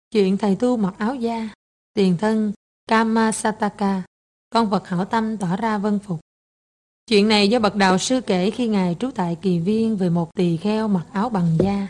Chuyện thầy tu mặc áo da, tiền thân Kamasataka, con vật hảo tâm tỏ ra vân phục. Chuyện này do bậc đạo sư kể khi ngài trú tại Kỳ Viên về một tỳ kheo mặc áo bằng da.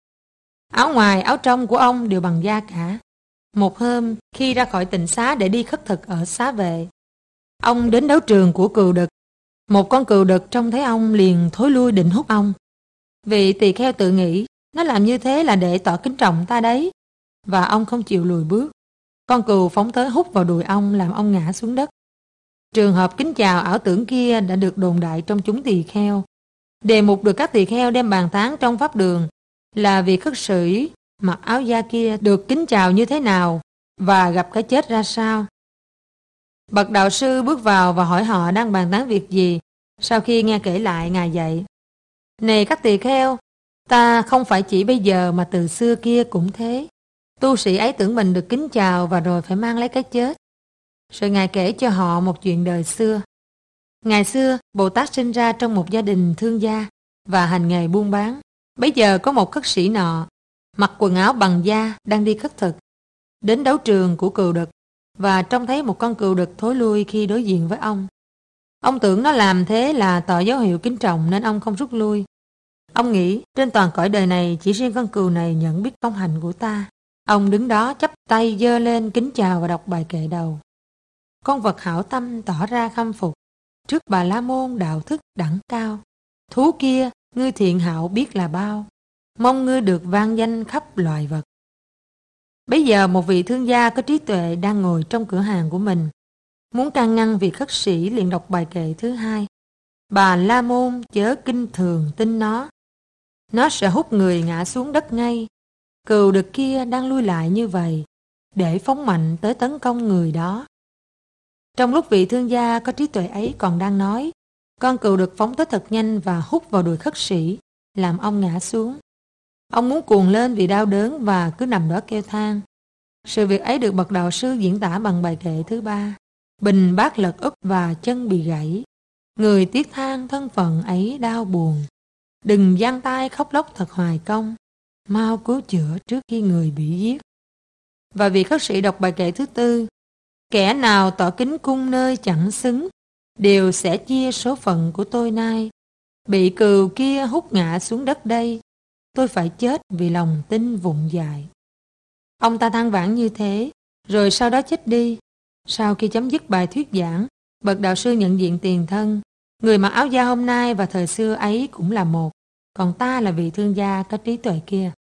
Áo ngoài, áo trong của ông đều bằng da cả. Một hôm, khi ra khỏi tịnh xá để đi khất thực ở xá vệ, ông đến đấu trường của cừu đực. Một con cừu đực trông thấy ông liền thối lui định hút ông. Vị tỳ kheo tự nghĩ, nó làm như thế là để tỏ kính trọng ta đấy. Và ông không chịu lùi bước. Con cừu phóng tới hút vào đùi ông làm ông ngã xuống đất. Trường hợp kính chào ảo tưởng kia đã được đồn đại trong chúng tỳ kheo. Đề mục được các tỳ kheo đem bàn tán trong pháp đường là việc khất sĩ mặc áo da kia được kính chào như thế nào và gặp cái chết ra sao. Bậc đạo sư bước vào và hỏi họ đang bàn tán việc gì. Sau khi nghe kể lại, ngài dạy: Này các tỳ kheo, ta không phải chỉ bây giờ mà từ xưa kia cũng thế. Tu sĩ ấy tưởng mình được kính chào và rồi phải mang lấy cái chết. Rồi ngài kể cho họ một chuyện đời xưa. Ngày xưa, Bồ Tát sinh ra trong một gia đình thương gia và hành nghề buôn bán. Bấy giờ có một khất sĩ nọ, mặc quần áo bằng da, đang đi khất thực, đến đấu trường của cừu đực và trông thấy một con cừu đực thối lui khi đối diện với ông. Ông tưởng nó làm thế là tỏ dấu hiệu kính trọng nên ông không rút lui. Ông nghĩ trên toàn cõi đời này chỉ riêng con cừu này nhận biết công hạnh của ta. Ông đứng đó chắp tay giơ lên kính chào và đọc bài kệ đầu. Con vật hảo tâm tỏ ra khâm phục trước Bà La Môn đạo thức đẳng cao. Thú kia ngươi thiện hảo biết là bao, mong ngươi được vang danh khắp loài vật. Bấy giờ một vị thương gia có trí tuệ đang ngồi trong cửa hàng của mình, muốn can ngăn vị khất sĩ liền đọc bài kệ thứ hai. Bà La Môn chớ kinh thường tin nó sẽ hút người ngã xuống đất ngay. Cừu đực kia đang lui lại như vậy để phóng mạnh tới tấn công người đó. Trong lúc vị thương gia có trí tuệ ấy còn đang nói, con cừu đực phóng tới thật nhanh và hút vào đùi khất sĩ, làm ông ngã xuống. Ông muốn cuồng lên vì đau đớn và cứ nằm đó kêu than. Sự việc ấy được bậc đạo sư diễn tả bằng bài kệ thứ ba. Bình bát lật úp và chân bị gãy, người tiếc than thân phận ấy đau buồn. Đừng giang tay khóc lóc thật hoài công, mau cứu chữa trước khi người bị giết. Và vị khất sĩ đọc bài kệ thứ tư. Kẻ nào tỏ kính cung nơi chẳng xứng, đều sẽ chia số phận của tôi nay. Bị cừu kia hút ngã xuống đất đây, tôi phải chết vì lòng tin vụng dại. Ông ta than vãn như thế, rồi sau đó chết đi. Sau khi chấm dứt bài thuyết giảng, bậc đạo sư nhận diện tiền thân. Người mặc áo da hôm nay và thời xưa ấy cũng là một, còn ta là vị thương gia có trí tuệ kia.